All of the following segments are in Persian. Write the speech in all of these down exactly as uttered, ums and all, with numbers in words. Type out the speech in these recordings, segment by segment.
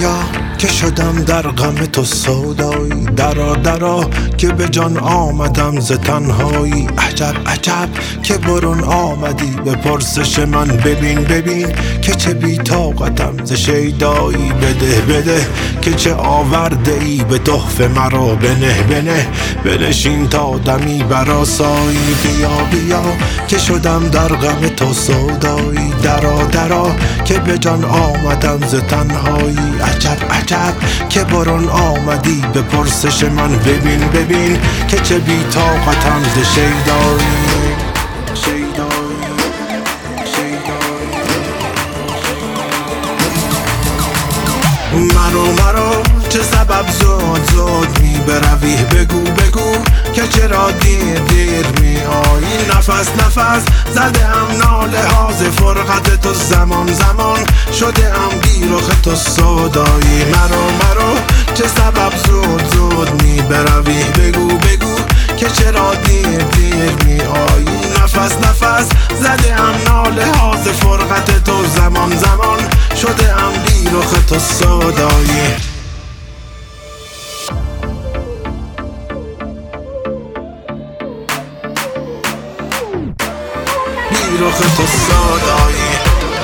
بیا که شدم در غم تو سودایی، درا درا که به جان آمدم ز تنهایی. عجب عجب که برون آمدی به پرسش من، ببین ببین که چه بی طاقتم ز شیدایی. بده بده که چه آورده ای به تحفه مرا، بنه بنه بنشین تا دمی برآسایی. بیا بیا که شدم در غم تو سودایی، درا درا که به جان آمدم ز تنهایی. عجب عجب که برون آمدی به پرسش من، ببین ببین که چه بی طاقتم ز شیدایی. مرو مرو چه سبب زود زود می بروی، بگو بگو که چرا دیر دیر می آیی. نفس نفس زده ام ناله ها ز فرقت تو، زمان زمان شده ام بی رخ تو سودایی. مرو مرو چه سبب زود زود می بروی، بگو بگو که چرا دیر دیر می آیی. نفس نفس زده ام ناله ها ز فرقت تو، زمان زمان شده ام بی رخ تو سودایی. بی رخ تو سودایی.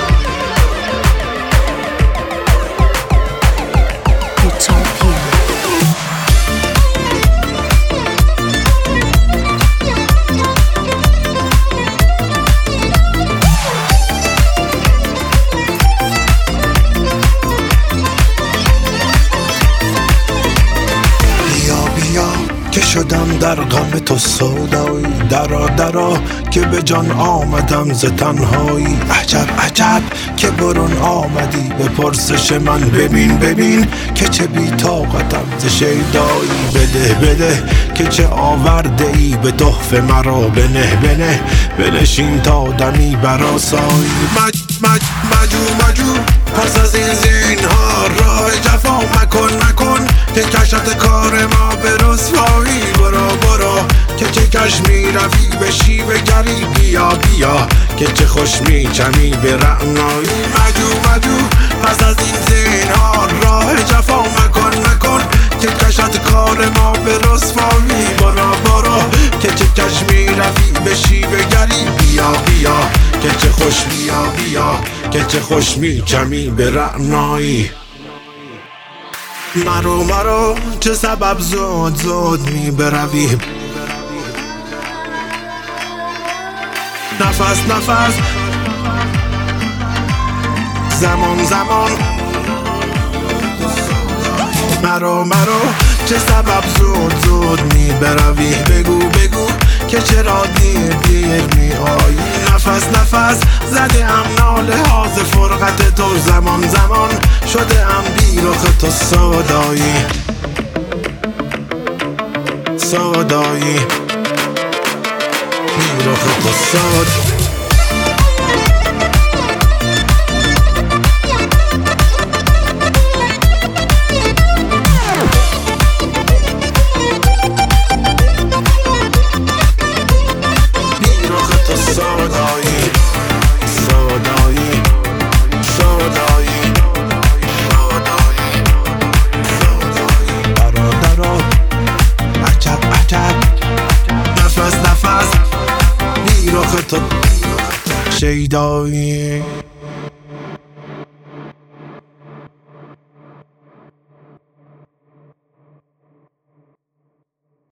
که شدم در غم تو سودایی، درا درا که به جان آمدم ز تنهایی. عجب عجب که برون آمدی به پرسش من، ببین ببین که چه بی طاقتم ز شیدایی. بده بده که چه آورده ای به تحفه مرا، بنه بنه بنشین تا دمی برآسایی. مج مج مجو مجو پس از این زینهار راه جفا مکن مکن که کشت کار ما به رسوایی. برو برو که چه کش می روی به شیوه گری، بیا بیا که چه خوش می چمی به رعنایی. مجو مجو پس از این زینهار راه جفا مکن مکن که کشت کار ما به رسوایی. برو برو که چه کش می روی به شیوه گری، بیا بیا که چه خوش بیا بیا که چه خوش می چمی به رعنایی. مرو مرو چه سبب زود زود می بروی، نفس نفس زمان زمان. مرو مرو چه سبب زود زود می بروی، بگو بگو که چرا دیر دیر می آیی. نفس نفس زده ام ناله ها ز فرقت تو، زمان زمان شده ام بی رخ تو سودایی. سودایی بی رخ تو سودایی. نفس نفس بی رخ تو شیدایی.